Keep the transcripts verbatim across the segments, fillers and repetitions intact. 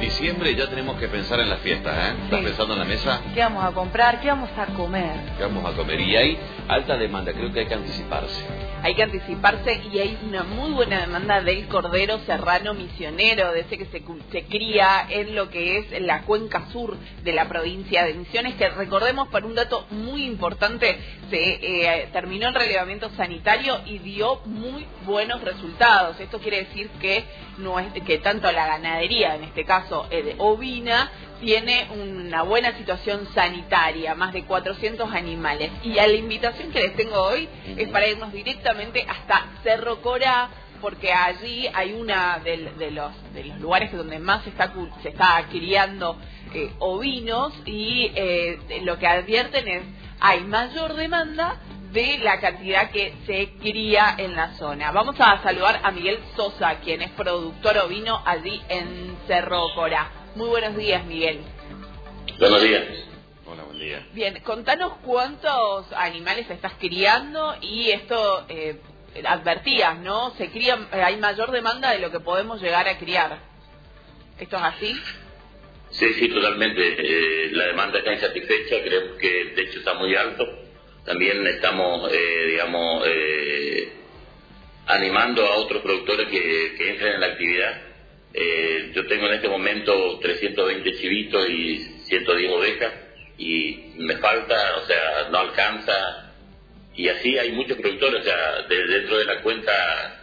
Diciembre ya tenemos que pensar en las fiestas, ¿eh? ¿Estás Sí. pensando en la mesa? ¿Qué vamos a comprar? ¿Qué vamos a comer? ¿Qué vamos a comer? Y hay alta demanda, creo que hay que anticiparse. Hay que anticiparse y hay una muy buena demanda del cordero serrano misionero, de ese que se, se cría en lo que es la cuenca sur de la provincia de Misiones, que recordemos, por un dato muy importante, se eh, terminó el relevamiento sanitario y dio muy buenos resultados. Esto quiere decir que, no es, que tanto la ganadería, en este caso eh, ovina, tiene una buena situación sanitaria, más de cuatrocientos animales. Y a la invitación que les tengo hoy uh-huh. es para irnos directamente hasta Cerro Corá, porque allí hay una de, de, los, de los lugares donde más se está, se está criando eh, ovinos y eh, lo que advierten es hay mayor demanda de la cantidad que se cría en la zona. Vamos a saludar a Miguel Sosa, quien es productor ovino allí en Cerro Corá. Muy buenos días, Miguel. Buenos días. Hola, buen día. Bien, contanos cuántos animales estás criando y esto eh, advertías, ¿no? Se cría, hay mayor demanda de lo que podemos llegar a criar. ¿Esto es así? Sí, sí, totalmente. Eh, la demanda está insatisfecha, creemos que de hecho está muy alto. También estamos, eh, digamos, eh, animando a otros productores que, que entren en la actividad. Eh, yo tengo en este momento trescientos veinte chivitos y ciento diez ovejas y me falta, o sea, no alcanza, y así hay muchos productores, o sea, de, dentro de la cuenca,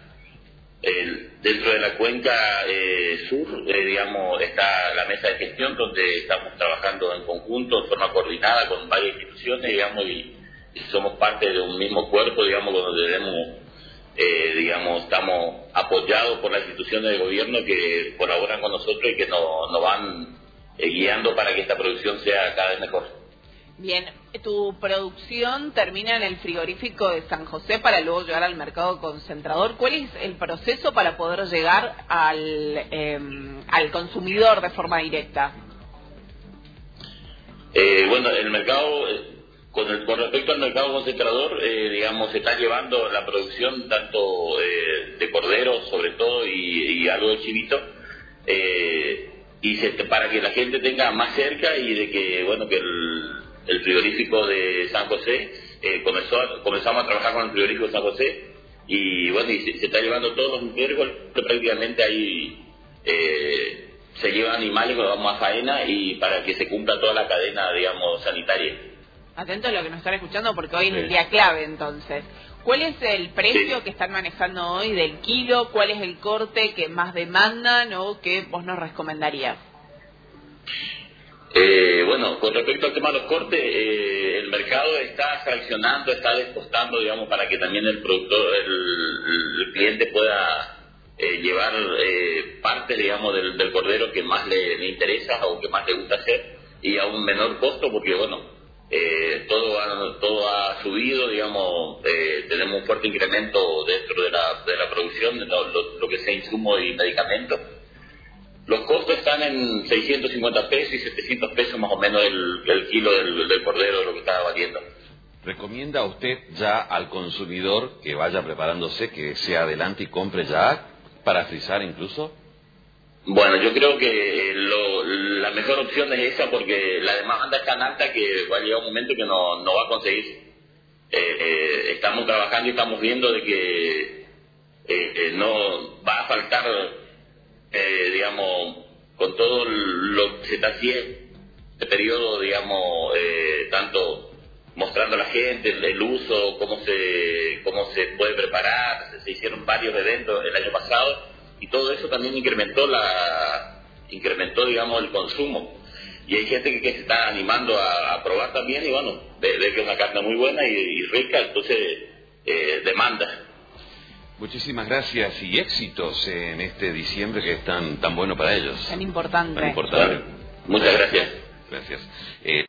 eh, dentro de la cuenca eh, sur, eh, digamos, está la mesa de gestión donde estamos trabajando en conjunto, en forma coordinada con varias instituciones, digamos, y, y somos parte de un mismo cuerpo, digamos, donde debemos Eh, digamos, estamos apoyados por las instituciones de gobierno que colaboran con nosotros y que nos, nos van eh, guiando para que esta producción sea cada vez mejor. Bien, tu producción termina en el frigorífico de San José para luego llegar al mercado concentrador. ¿Cuál es el proceso para poder llegar al, eh, al consumidor de forma directa? Eh, bueno, el mercado... Con, el, con respecto al mercado concentrador, eh, digamos, se está llevando la producción tanto eh, de cordero, sobre todo, y, y algo de chivito, eh, y se, para que la gente tenga más cerca y de que, bueno, que el, el frigorífico de San José, eh, comenzó, comenzamos a trabajar con el frigorífico de San José, y bueno, y se, se está llevando todos los miércoles, prácticamente ahí eh, se llevan animales cuando vamos a faena y para que se cumpla toda la cadena, digamos, sanitaria. Atento a lo que nos están escuchando porque hoy es el día clave, entonces. ¿Cuál es el precio sí. que están manejando hoy del kilo? ¿Cuál es el corte que más demandan o que vos nos recomendarías? Eh, bueno, con respecto al tema de los cortes, eh, el mercado está fraccionando, está despostando, digamos, para que también el productor, el, el cliente pueda eh, llevar eh, parte, digamos, del, del cordero que más le, le interesa o que más le gusta hacer y a un menor costo, porque, bueno, Eh, todo, ha, todo ha subido, digamos, eh, tenemos un fuerte incremento dentro de la, de la producción, de lo, lo, lo que sea insumo y medicamentos. Los costos están en seiscientos cincuenta pesos y setecientos pesos más o menos el, el kilo del, del cordero, lo que está valiendo. ¿Recomienda usted ya al consumidor que vaya preparándose, que sea adelante y compre ya, para frizar incluso? Bueno, yo creo que lo, la mejor opción es esa porque la demanda es tan alta que va a llegar un momento que no, no va a conseguir. Eh, eh, estamos trabajando y estamos viendo de que eh, eh, no va a faltar, eh, digamos, con todo lo que se está haciendo, este periodo, digamos, eh, tanto mostrando a la gente el, el uso, cómo se, cómo se puede preparar, se, se hicieron varios eventos el año pasado. Y todo eso también incrementó la incrementó digamos el consumo y hay gente que, que se está animando a, a probar también y bueno, ve, ve que es una carne muy buena y, y rica, entonces eh, demanda. Muchísimas gracias y éxitos en este diciembre que es tan, tan bueno para ellos. Tan importante. Tan importante. Bueno, muchas gracias. Gracias. Eh,